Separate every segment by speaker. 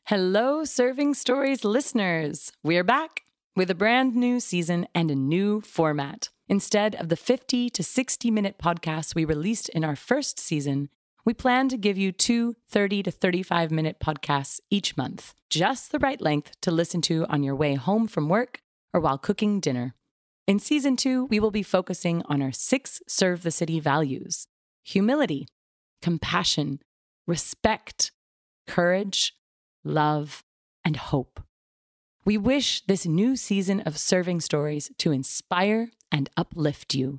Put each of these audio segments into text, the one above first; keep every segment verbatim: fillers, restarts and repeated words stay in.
Speaker 1: Hello, Serving Stories listeners. We're back with a brand new season and a new format. Instead of the fifty to sixty minute podcasts we released in our first season, we plan to give you two thirty to thirty-five minute podcasts each month, just the right length to listen to on your way home from work or while cooking dinner. In season two, we will be focusing on our six Serve the City values: humility, compassion, respect, courage, love, and hope. We wish this new season of Serving Stories to inspire and uplift you.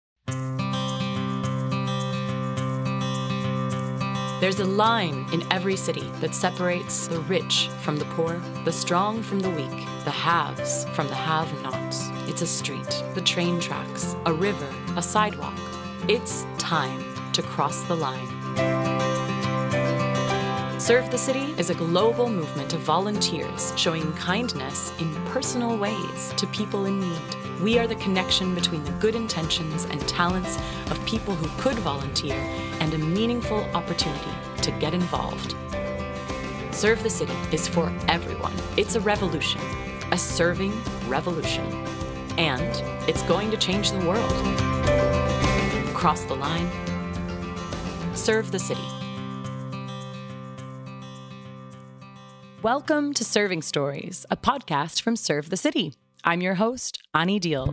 Speaker 1: There's a line in every city that separates the rich from the poor, the strong from the weak, the haves from the have-nots. It's a street, the train tracks, a river, a sidewalk. It's time to cross the line. Serve the City is a global movement of volunteers showing kindness in personal ways to people in need. We are the connection between the good intentions and talents of people who could volunteer and a meaningful opportunity to get involved. Serve the City is for everyone. It's a revolution, a serving revolution. And it's going to change the world. Cross the line. Serve the City. Welcome to Serving Stories, a podcast from Serve the City. I'm your host, Ani Deal.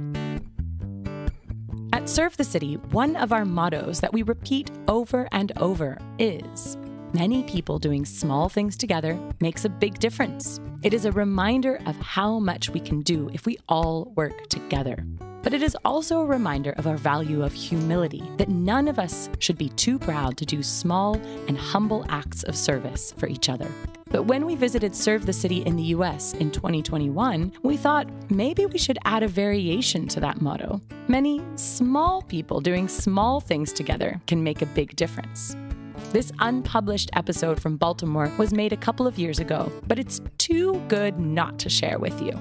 Speaker 1: At Serve the City, one of our mottos that we repeat over and over is, many people doing small things together makes a big difference. It is a reminder of how much we can do if we all work together. But it is also a reminder of our value of humility, that none of us should be too proud to do small and humble acts of service for each other. But when we visited Serve the City in the U S in twenty twenty-one, we thought maybe we should add a variation to that motto. Many small people doing small things together can make a big difference. This unpublished episode from Baltimore was made a couple of years ago, but it's too good not to share with you.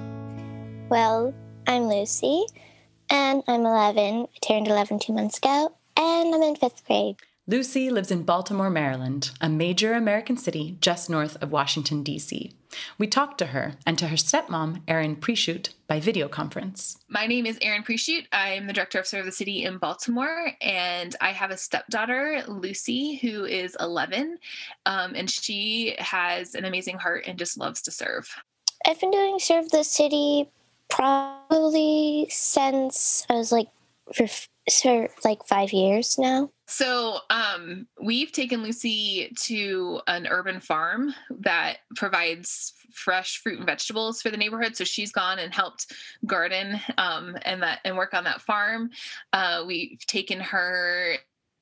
Speaker 2: Well, I'm Lucy, and I'm eleven. I turned eleven two months ago, and I'm in fifth grade.
Speaker 1: Lucy lives in Baltimore, Maryland, a major American city just north of Washington, D C. We talked to her and to her stepmom, Erin Preshoot, by video conference.
Speaker 3: My name is Erin Preshoot. I'm the director of Serve the City in Baltimore, and I have a stepdaughter, Lucy, who is eleven, um, and she has an amazing heart and just loves to serve.
Speaker 2: I've been doing Serve the City probably since I was like for, for like five years now.
Speaker 3: So um, we've taken Lucy to an urban farm that provides fresh fruit and vegetables for the neighborhood. So she's gone and helped garden um, and that and work on that farm. Uh, we've taken her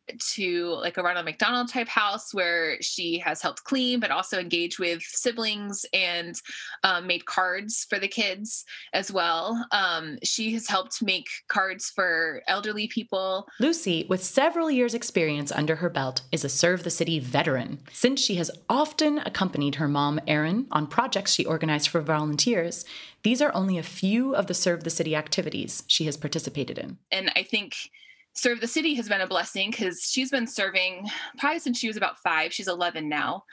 Speaker 3: to like a Ronald McDonald type house where she has helped clean, but also engage with siblings and um, made cards for the kids as well. Um, she has helped make cards for elderly people.
Speaker 1: Lucy, with several years' experience under her belt, is a Serve the City veteran, since she has often accompanied her mom, Erin, on projects she organized for volunteers. These are only a few of the Serve the City activities she has participated in.
Speaker 3: And I think Serve the City has been a blessing because she's been serving probably since she was about five. She's eleven now.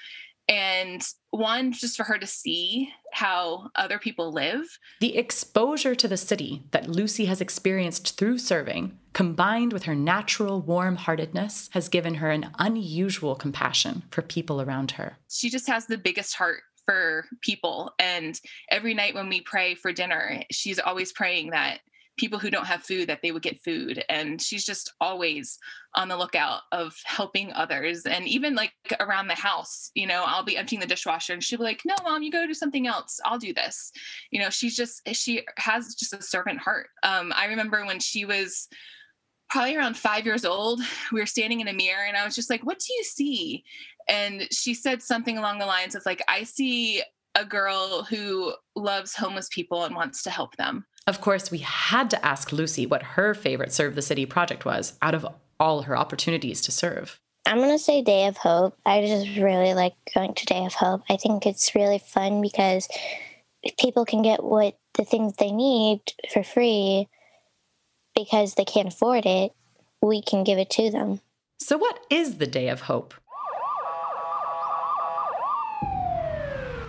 Speaker 3: And one, just for her to see how other people live.
Speaker 1: The exposure to the city that Lucy has experienced through serving, combined with her natural warm-heartedness, has given her an unusual compassion for people around her.
Speaker 3: She just has the biggest heart for people. And every night when we pray for dinner, she's always praying that people who don't have food, that they would get food. And she's just always on the lookout of helping others. And even like around the house, you know, I'll be emptying the dishwasher and she'll be like, no, Mom, you go do something else. I'll do this. You know, she's just, she has just a servant heart. Um, I remember when she was probably around five years old, we were standing in a mirror and I was just like, what do you see? And she said something along the lines of like, I see a girl who loves homeless people and wants to help them.
Speaker 1: Of course, we had to ask Lucy what her favorite Serve the City project was out of all her opportunities to serve.
Speaker 2: I'm going to say Day of Hope. I just really like going to Day of Hope. I think it's really fun because people can get what the things they need for free because they can't afford it. We can give it to them.
Speaker 1: So what is the Day of Hope?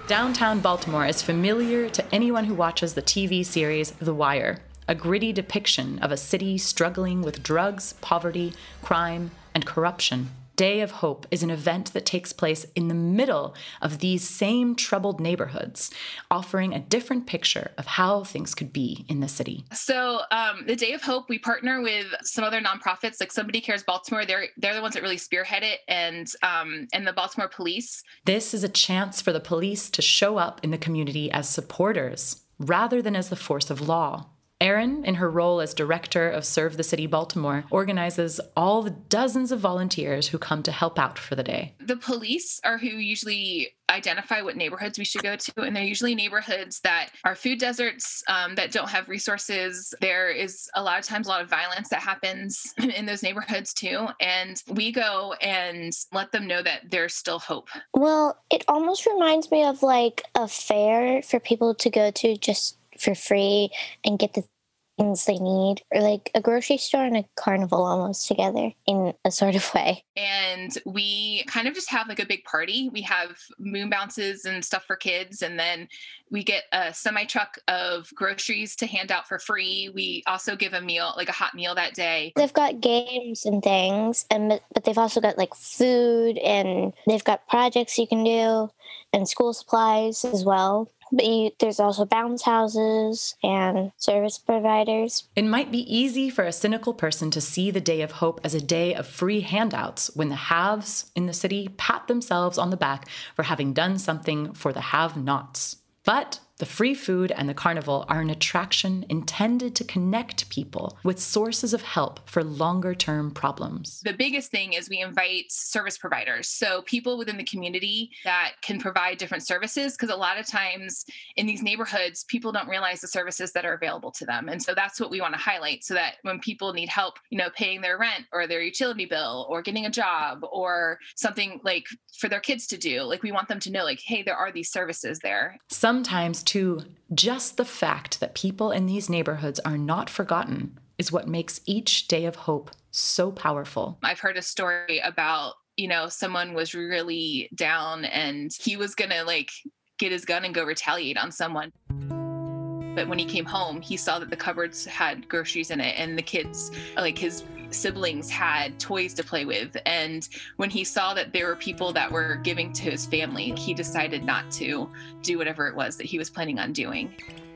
Speaker 1: Downtown Baltimore is familiar to anyone who watches the T V series The Wire, a gritty depiction of a city struggling with drugs, poverty, crime, and corruption. Day of Hope is an event that takes place in the middle of these same troubled neighborhoods, offering a different picture of how things could be in the city.
Speaker 3: So um, the Day of Hope, we partner with some other nonprofits, like Somebody Cares Baltimore. They're they're the ones that really spearhead it, and um, and the Baltimore Police.
Speaker 1: This is a chance for the police to show up in the community as supporters, rather than as the force of law. Erin, in her role as director of Serve the City Baltimore, organizes all the dozens of volunteers who come to help out for the day.
Speaker 3: The police are who usually identify what neighborhoods we should go to, and they're usually neighborhoods that are food deserts, um, that don't have resources. There is a lot of times a lot of violence that happens in those neighborhoods too, and we go and let them know that there's still hope.
Speaker 2: Well, it almost reminds me of like a fair for people to go to just for free and get the things they need, or like a grocery store and a carnival almost together in a sort of way.
Speaker 3: And we kind of just have like a big party. We have moon bounces and stuff for kids, and then we get a semi truck of groceries to hand out for free. We also give a meal, like a hot meal that day.
Speaker 2: They've got games and things, and but they've also got like food, and they've got projects you can do and school supplies as well. But you, there's also bounce houses and service providers.
Speaker 1: It might be easy for a cynical person to see the Day of Hope as a day of free handouts when the haves in the city pat themselves on the back for having done something for the have-nots. But the free food and the carnival are an attraction intended to connect people with sources of help for longer-term problems.
Speaker 3: The biggest thing is we invite service providers. So people within the community that can provide different services, because a lot of times in these neighborhoods, people don't realize the services that are available to them. And so that's what we want to highlight, so that when people need help, you know, paying their rent or their utility bill or getting a job or something like for their kids to do, like we want them to know, like, hey, there are these services there.
Speaker 1: Sometimes too, just the fact that people in these neighborhoods are not forgotten is what makes each Day of Hope so powerful.
Speaker 3: I've heard a story about, you know, someone was really down and he was going to like get his gun and go retaliate on someone. But when he came home, he saw that the cupboards had groceries in it, and the kids, like his siblings, had toys to play with. And when he saw that there were people that were giving to his family, he decided not to do whatever it was that he was planning on doing.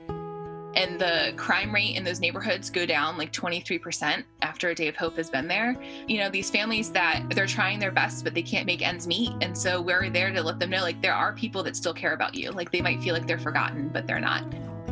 Speaker 3: And the crime rate in those neighborhoods go down like twenty-three percent after a Day of Hope has been there. You know, these families that they're trying their best, but they can't make ends meet. And so we're there to let them know, like, there are people that still care about you. Like, they might feel like they're forgotten, but they're not.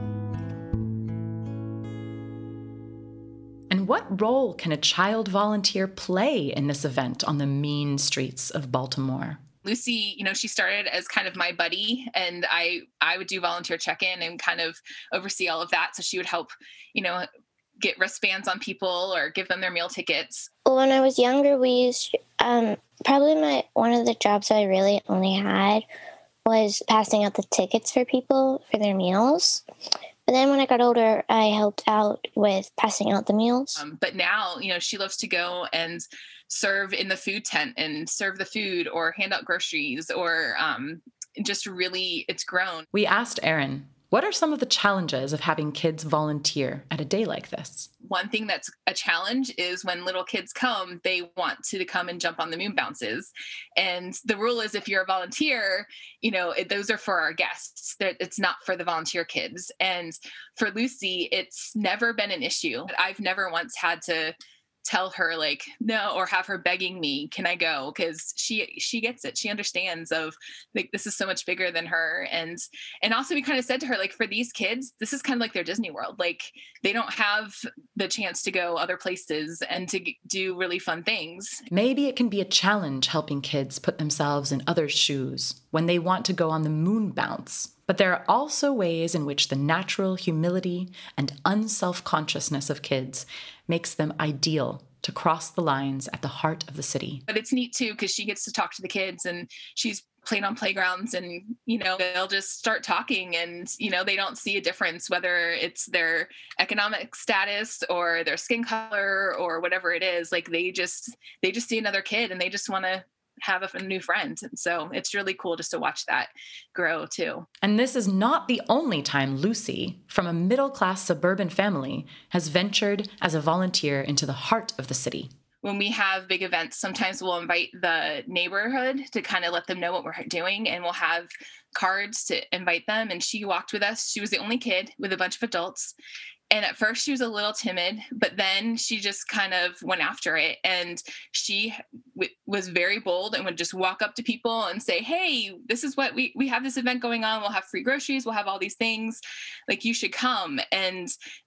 Speaker 1: And what role can a child volunteer play in this event on the mean streets of Baltimore?
Speaker 3: Lucy, you know, she started as kind of my buddy, and I, I would do volunteer check-in and kind of oversee all of that. So she would help, you know, get wristbands on people or give them their meal tickets.
Speaker 2: Well, when I was younger, we used, um, probably my, one of the jobs I really only had was passing out the tickets for people for their meals. But then when I got older, I helped out with passing out the meals.
Speaker 3: Um, but now, you know, she loves to go and serve in the food tent and serve the food or hand out groceries, or um, just really, it's grown.
Speaker 1: We asked Erin, what are some of the challenges of having kids volunteer at a day like this?
Speaker 3: One thing that's a challenge is when little kids come, they want to come and jump on the moon bounces. And the rule is, if you're a volunteer, you know, it, those are for our guests. They're, it's not for the volunteer kids. And for Lucy, it's never been an issue. I've never once had to tell her like no, or have her begging me, can I go? Because she she gets it. She understands of like, this is so much bigger than her. And and also we kind of said to her, like, for these kids, this is kind of like their Disney World. Like, they don't have the chance to go other places and to g- do really fun things.
Speaker 1: Maybe it can be a challenge helping kids put themselves in others' shoes when they want to go on the moon bounce. But there are also ways in which the natural humility and unself-consciousness of kids makes them ideal to cross the lines at the heart of the city.
Speaker 3: But it's neat too, because she gets to talk to the kids, and she's playing on playgrounds, and, you know, they'll just start talking, and, you know, they don't see a difference, whether it's their economic status or their skin color or whatever it is. Like, they just, they just see another kid, and they just want to have a, a new friend. And so it's really cool just to watch that grow too.
Speaker 1: And this is not the only time Lucy, from a middle-class suburban family, has ventured as a volunteer into the heart of the city.
Speaker 3: When we have big events, sometimes we'll invite the neighborhood to kind of let them know what we're doing, and we'll have cards to invite them. And she walked with us. She was the only kid with a bunch of adults. And at first she was a little timid, but then she just kind of went after it. And she w- was very bold and would just walk up to people and say, hey, this is what we, we have this event going on. We'll have free groceries. We'll have all these things. Like, you should come. And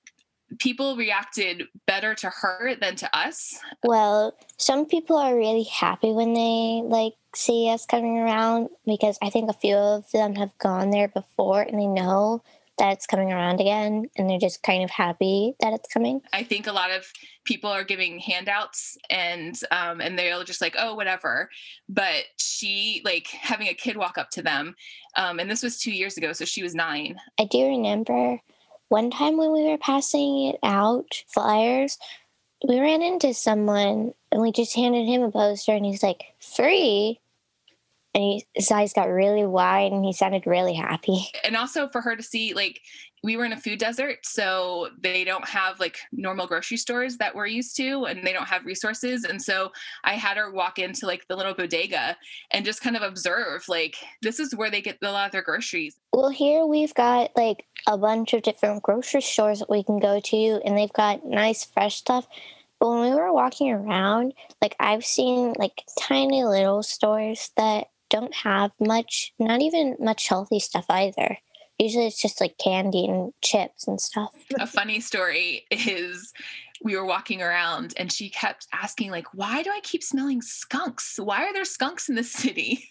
Speaker 3: people reacted better to her than to us.
Speaker 2: Well, some people are really happy when they like see us coming around, because I think a few of them have gone there before and they know that it's coming around again, and they're just kind of happy that it's coming.
Speaker 3: I think a lot of people are giving handouts, and um, and they're just like, oh, whatever. But she, like, having a kid walk up to them, um, and this was two years ago, so she was nine.
Speaker 2: I do remember one time when we were passing it out, flyers, we ran into someone and we just handed him a poster, and he's like, free? And he, his eyes got really wide and he sounded really happy.
Speaker 3: And also for her to see, like, we were in a food desert, so they don't have like normal grocery stores that we're used to, and they don't have resources. And so I had her walk into like the little bodega and just kind of observe, like, this is where they get a lot of their groceries.
Speaker 2: Well, here we've got like a bunch of different grocery stores that we can go to, and they've got nice fresh stuff. But when we were walking around, like, I've seen like tiny little stores that don't have much, not even much healthy stuff either. Usually it's just like candy and chips and stuff.
Speaker 3: A funny story is we were walking around and she kept asking, like, why do I keep smelling skunks? Why are there skunks in the city?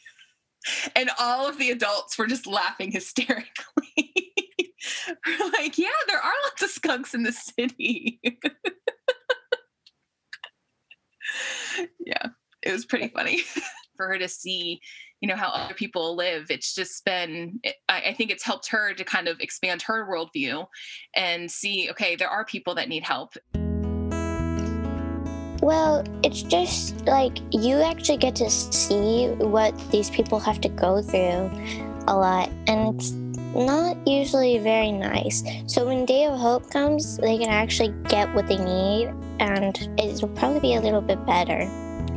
Speaker 3: And all of the adults were just laughing hysterically. We're like, yeah, there are lots of skunks in the city. Yeah, it was pretty funny for her to see, you know, how other people live. It's just been, I, I think it's helped her to kind of expand her worldview and see, okay, there are people that need help.
Speaker 2: Well, it's just like you actually get to see what these people have to go through a lot, and it's not usually very nice. So when Day of Hope comes, they can actually get what they need, and it'll probably be a little bit better.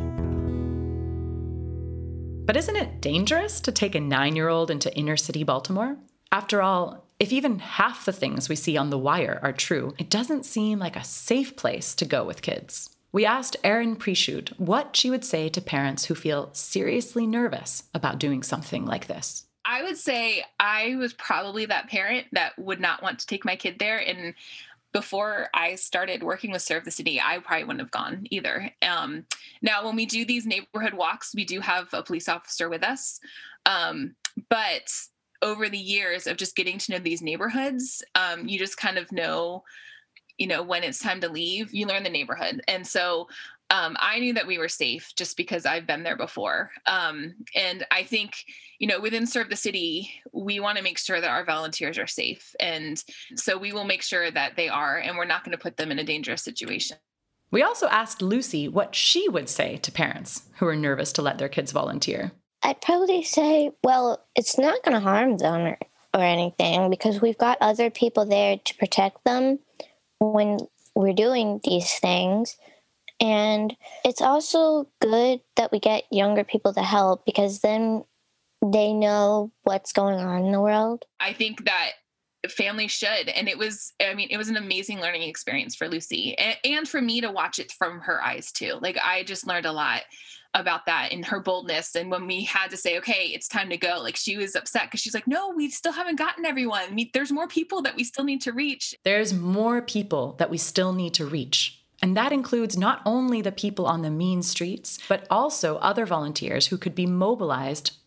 Speaker 1: But isn't it dangerous to take a nine-year-old into inner-city Baltimore? After all, if even half the things we see on The Wire are true, it doesn't seem like a safe place to go with kids. We asked Erin Prieschout what she would say to parents who feel seriously nervous about doing something like this.
Speaker 3: I would say I was probably that parent that would not want to take my kid there. And before I started working with Serve the City, I probably wouldn't have gone either. Um, now, when we do these neighborhood walks, we do have a police officer with us. Um, but over the years of just getting to know these neighborhoods, um, you just kind of know, you know, when it's time to leave, you learn the neighborhood. And so um, I knew that we were safe just because I've been there before. Um, and I think, you know, within Serve the City, we want to make sure that our volunteers are safe. And so we will make sure that they are, and we're not going to put them in a dangerous situation.
Speaker 1: We also asked Lucy what she would say to parents who are nervous to let their kids volunteer.
Speaker 2: I'd probably say, well, it's not going to harm them or, or anything, because we've got other people there to protect them when we're doing these things. And it's also good that we get younger people to help, because then they know what's going on in the world.
Speaker 3: I think that families should. And it was, I mean, it was an amazing learning experience for Lucy, and, and for me to watch it from her eyes too. Like, I just learned a lot about that and her boldness. And when we had to say, okay, it's time to go, like, she was upset because she's like, no, we still haven't gotten everyone. We, there's more people that we still need to reach.
Speaker 1: There's more people that we still need to reach. And that includes not only the people on the mean streets, but also other volunteers who could be mobilized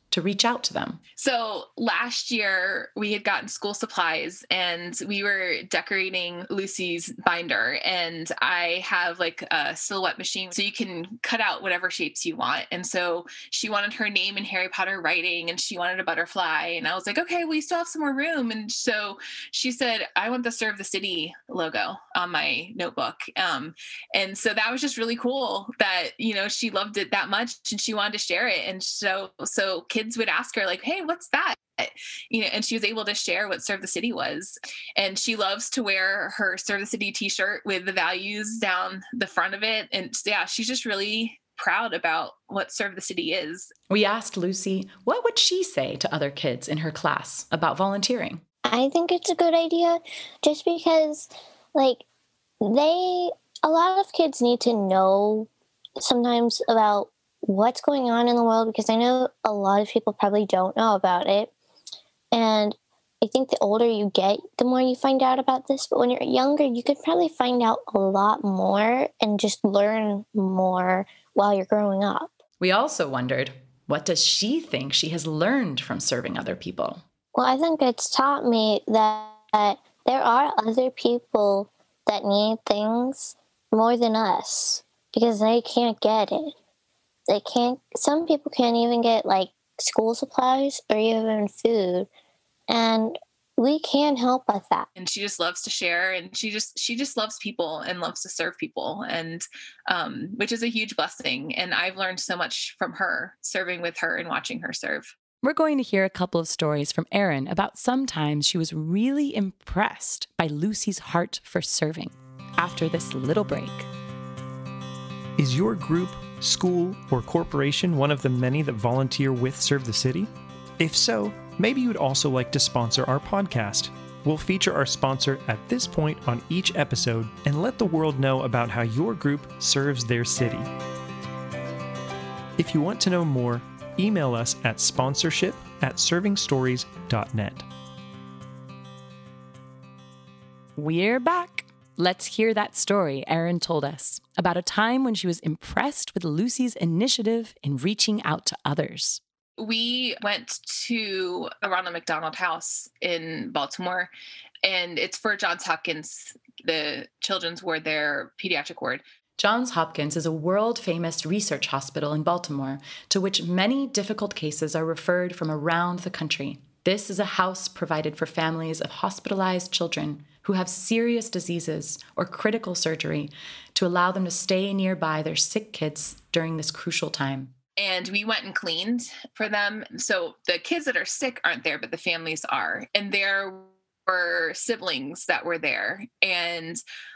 Speaker 1: to reach out to them?
Speaker 3: So last year we had gotten school supplies and we were decorating Lucy's binder, and I have like a silhouette machine so you can cut out whatever shapes you want. And so she wanted her name in Harry Potter writing and she wanted a butterfly. And I was like, okay, we still have some more room. And so she said, I want the Serve the City logo on my notebook. Um, and so that was just really cool that, you know, she loved it that much and she wanted to share it. And so, so kids would ask her like, hey, what's that? You know, and she was able to share what Serve the City was. And she loves to wear her Serve the City t-shirt with the values down the front of it. And yeah, she's just really proud about what Serve the City is. We
Speaker 1: asked Lucy, what would she say to other kids in her class about volunteering?
Speaker 2: I think it's a good idea just because, like, they, a lot of kids need to know sometimes about what's going on in the world, because I know a lot of people probably don't know about it. And I think the older you get, the more you find out about this. But when you're younger, you could probably find out a lot more and just learn more while you're growing up.
Speaker 1: We also wondered, what does she think she has learned from serving other people?
Speaker 2: Well, I think it's taught me that there are other people that need things more than us because they can't get it. They can't, some people can't even get like school supplies or even food. And we can help with that.
Speaker 3: And she just loves to share, and she just, she just loves people and loves to serve people. And, um, which is a huge blessing. And I've learned so much from her, serving with her and watching her serve.
Speaker 1: We're going to hear a couple of stories from Erin about sometimes she was really impressed by Lucy's heart for serving after this little break.
Speaker 4: Is your group, school, or corporation one of the many that volunteer with Serve the City? If so, maybe you'd also like to sponsor our podcast. We'll feature our sponsor at this point on each episode and let the world know about how your group serves their city. If you want to know more, email us at sponsorship at serving stories dot net.
Speaker 1: We're back. Let's hear that story Erin told us about a time when she was impressed with Lucy's initiative in reaching out to others.
Speaker 3: We went to a Ronald McDonald House in Baltimore, and it's for Johns Hopkins, the children's ward, their pediatric ward.
Speaker 1: Johns Hopkins is a world-famous research hospital in Baltimore to which many difficult cases are referred from around the country. This is a house provided for families of hospitalized children who have serious diseases or critical surgery to allow them to stay nearby their sick kids during this crucial time.
Speaker 3: And we went and cleaned for them. So the kids that are sick aren't there, but the families are. And there were siblings that were there. And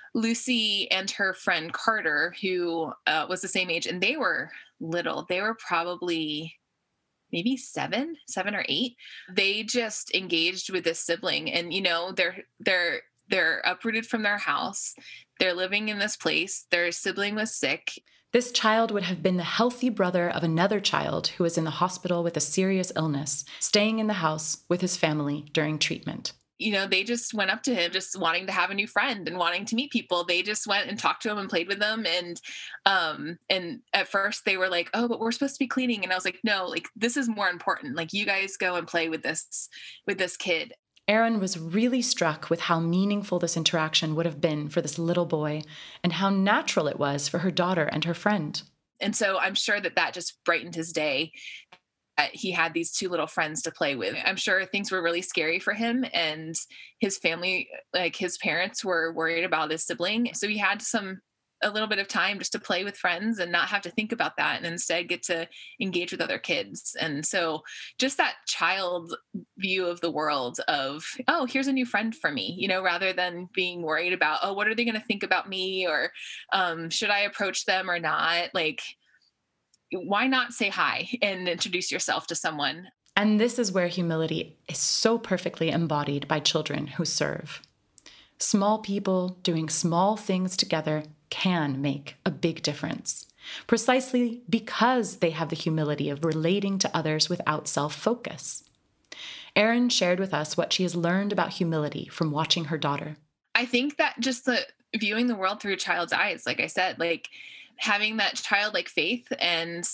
Speaker 3: Lucy and her friend Carter, who uh, was the same age, and they were little. They were probably maybe seven, seven or eight. They just engaged with this sibling. And, you know, they're they're they're uprooted from their house. They're living in this place. Their sibling was sick.
Speaker 1: This child would have been the healthy brother of another child who was in the hospital with a serious illness, staying in the house with his family during treatment.
Speaker 3: You know, they just went up to him just wanting to have a new friend and wanting to meet people. They just went and talked to him and played with them. And, um, and at first they were like, oh, but we're supposed to be cleaning. And I was like, no, like, this is more important. Like, you guys go and play with this, with this kid.
Speaker 1: Erin was really struck with how meaningful this interaction would have been for this little boy and how natural it was for her daughter and her friend.
Speaker 3: And so I'm sure that that just brightened his day. Uh, he had these two little friends to play with. I'm sure things were really scary for him, and his family, like his parents, were worried about his sibling. So he had some a little bit of time just to play with friends and not have to think about that, and instead get to engage with other kids. And so just that child view of the world of, oh, here's a new friend for me, you know, rather than being worried about, oh, what are they going to think about me? Or um, should I approach them or not? Like, why not say hi and introduce yourself to someone?
Speaker 1: And this is where humility is so perfectly embodied by children who serve. Small people doing small things together can make a big difference, precisely because they have the humility of relating to others without self-focus. Erin shared with us what she has learned about humility from watching her daughter.
Speaker 3: I think that just the viewing the world through a child's eyes, like I said, like having that childlike faith and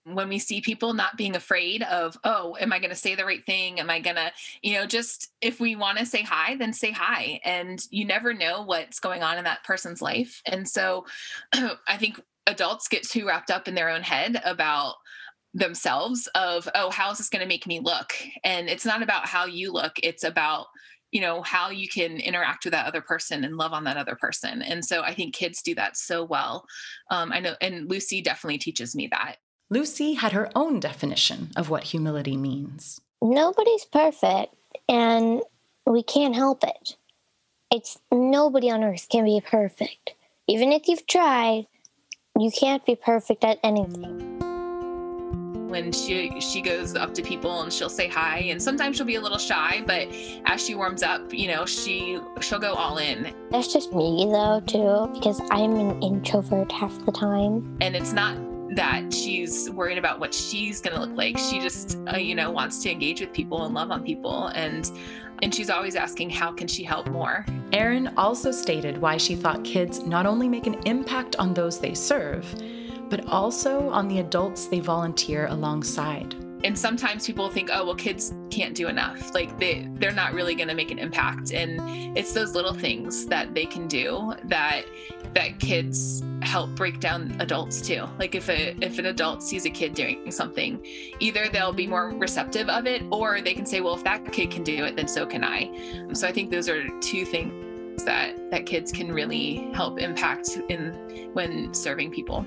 Speaker 3: When we see people not being afraid of, oh, am I going to say the right thing? Am I going to, you know, just if we want to say hi, then say hi. And you never know what's going on in that person's life. And so I think adults get too wrapped up in their own head about themselves of, oh, how is this going to make me look? And it's not about how you look. It's about, you know, how you can interact with that other person and love on that other person. And so I think kids do that so well. Um, I know, and Lucy definitely teaches me that.
Speaker 1: Lucy had her own definition of what humility means.
Speaker 2: Nobody's perfect, and we can't help it. It's nobody on earth can be perfect. Even if you've tried, you can't be perfect at anything.
Speaker 3: When she she goes up to people and she'll say hi, and sometimes she'll be a little shy, but as she warms up, you know, she she'll go all in.
Speaker 2: That's just me though too, because I'm an introvert half the time.
Speaker 3: And it's not that she's worried about what she's going to look like. She just, uh, you know, wants to engage with people and love on people. And and she's always asking, how can she help more?
Speaker 1: Erin also stated why she thought kids not only make an impact on those they serve, but also on the adults they volunteer alongside.
Speaker 3: And sometimes people think, oh, well, kids can't do enough. Like they, they're not really going to make an impact. And it's those little things that they can do that that kids help break down adults too. Like if a if an adult sees a kid doing something, either they'll be more receptive of it, or they can say, well, if that kid can do it, then so can I. So I think those are two things that that kids can really help impact in when serving people.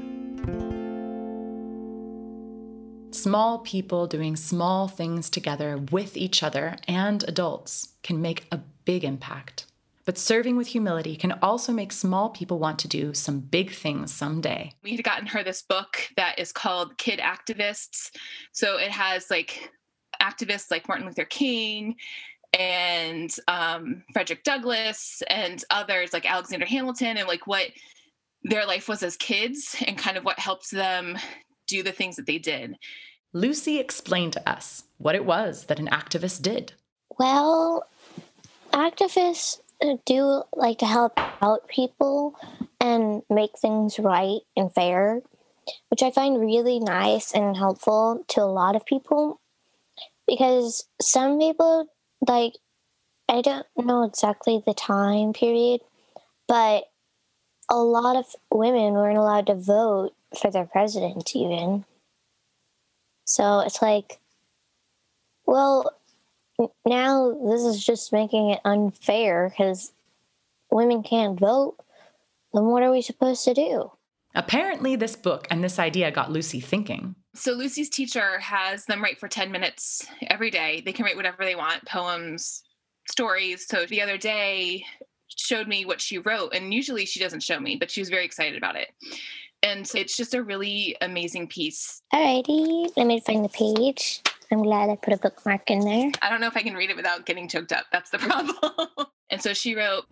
Speaker 1: Small people doing small things together with each other and adults can make a big impact. But serving with humility can also make small people want to do some big things someday.
Speaker 3: We had gotten her this book that is called Kid Activists. So it has like activists like Martin Luther King and um, Frederick Douglass and others like Alexander Hamilton, and like what their life was as kids and kind of what helped them do the things that they did.
Speaker 1: Lucy explained to us what it was that an activist did.
Speaker 2: Well, activists do like to help out people and make things right and fair, which I find really nice and helpful to a lot of people, because some people, like, I don't know exactly the time period, but a lot of women weren't allowed to vote for their president even. So it's like, well, now this is just making it unfair because women can't vote. Then what are we supposed to do?
Speaker 1: Apparently, this book and this idea got Lucy thinking.
Speaker 3: So Lucy's teacher has them write for ten minutes every day. They can write whatever they want, poems, stories. So the other day showed me what she wrote, and usually she doesn't show me, but she was very excited about it. And so it's just a really amazing piece.
Speaker 2: Alrighty, let me find the page. I'm glad I put a bookmark in there.
Speaker 3: I don't know if I can read it without getting choked up. That's the problem. And so she wrote,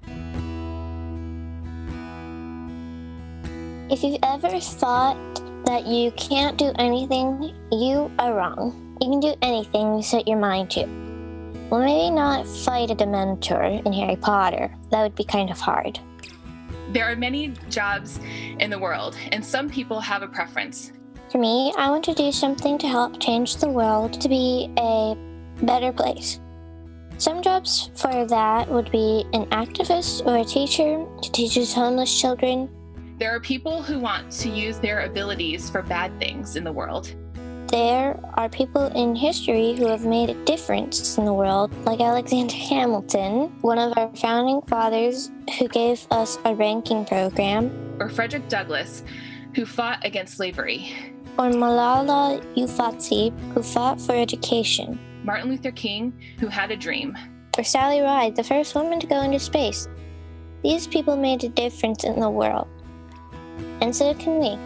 Speaker 2: if you've ever thought that you can't do anything, you are wrong. You can do anything you set your mind to. Well, maybe not fight a Dementor in Harry Potter. That would be kind of hard.
Speaker 3: There are many jobs in the world, and some people have a preference.
Speaker 2: For me, I want to do something to help change the world to be a better place. Some jobs for that would be an activist or a teacher who teaches homeless children.
Speaker 3: There are people who want to use their abilities for bad things in the world.
Speaker 2: There are people in history who have made a difference in the world, like Alexander Hamilton, one of our founding fathers who gave us a ranking program.
Speaker 3: Or Frederick Douglass, who fought against slavery.
Speaker 2: Or Malala Yousafzai, who fought for education.
Speaker 3: Martin Luther King, who had a dream.
Speaker 2: Or Sally Ride, the first woman to go into space. These people made a difference in the world. And so can we.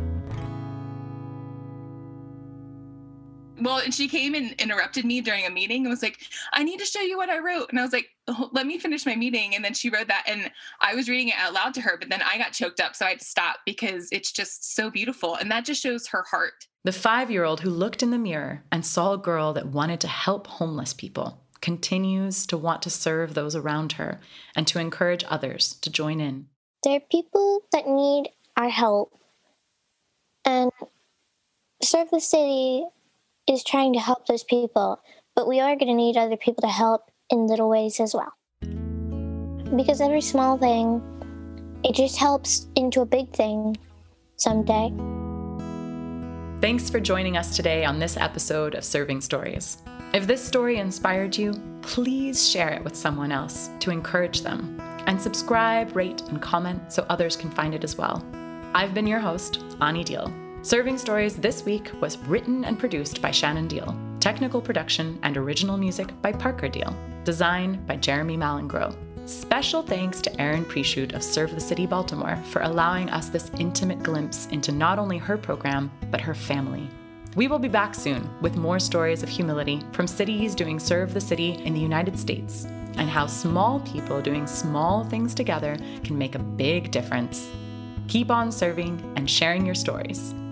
Speaker 3: Well, and she came and interrupted me during a meeting and was like, I need to show you what I wrote. And I was like, oh, let me finish my meeting. And then she wrote that, and I was reading it out loud to her, but then I got choked up. So I had to stop because it's just so beautiful. And that just shows her heart.
Speaker 1: The five-year-old who looked in the mirror and saw a girl that wanted to help homeless people continues to want to serve those around her and to encourage others to join in.
Speaker 2: There are people that need our help. And Serve the City is trying to help those people, but we are going to need other people to help in little ways as well. Because every small thing, it just helps into a big thing someday.
Speaker 1: Thanks for joining us today on this episode of Serving Stories. If this story inspired you, please share it with someone else to encourage them. And subscribe, rate, and comment so others can find it as well. I've been your host, Ani Deal. Serving Stories this week was written and produced by Shannon Deal. Technical production and original music by Parker Deal. Design by Jeremy Malingro. Special thanks to Erin Preshoot of Serve the City Baltimore for allowing us this intimate glimpse into not only her program, but her family. We will be back soon with more stories of humility from cities doing Serve the City in the United States and how small people doing small things together can make a big difference. Keep on serving and sharing your stories.